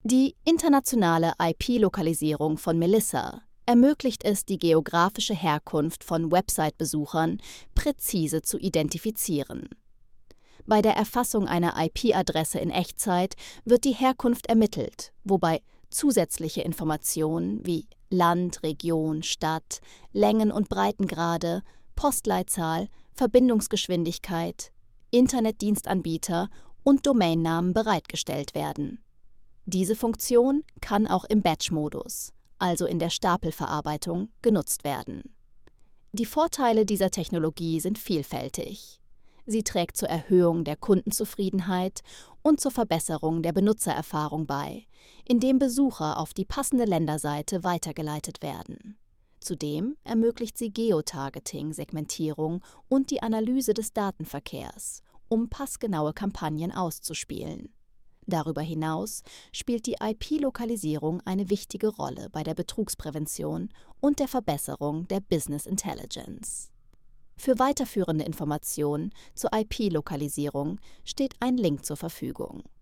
Die internationale IP-Lokalisierung von Melissa ermöglicht es, die geografische Herkunft von Website-Besuchern präzise zu identifizieren. Bei der Erfassung einer IP-Adresse in Echtzeit wird die Herkunft ermittelt, wobei zusätzliche Informationen wie Land, Region, Stadt, Längen- und Breitengrade, Postleitzahl, Verbindungsgeschwindigkeit, Internetdienstanbieter und Domainnamen bereitgestellt werden. Diese Funktion kann auch im Batch-Modus, also in der Stapelverarbeitung, genutzt werden. Die Vorteile dieser Technologie sind vielfältig. Sie trägt zur Erhöhung der Kundenzufriedenheit und zur Verbesserung der Benutzererfahrung bei, indem Besucher auf die passende Länderseite weitergeleitet werden. Zudem ermöglicht sie Geotargeting-Segmentierung und die Analyse des Datenverkehrs, um passgenaue Kampagnen auszuspielen. Darüber hinaus spielt die IP-Lokalisierung eine wichtige Rolle bei der Betrugsprävention und der Verbesserung der Business Intelligence. Für weiterführende Informationen zur IP-Lokalisierung steht ein Link zur Verfügung.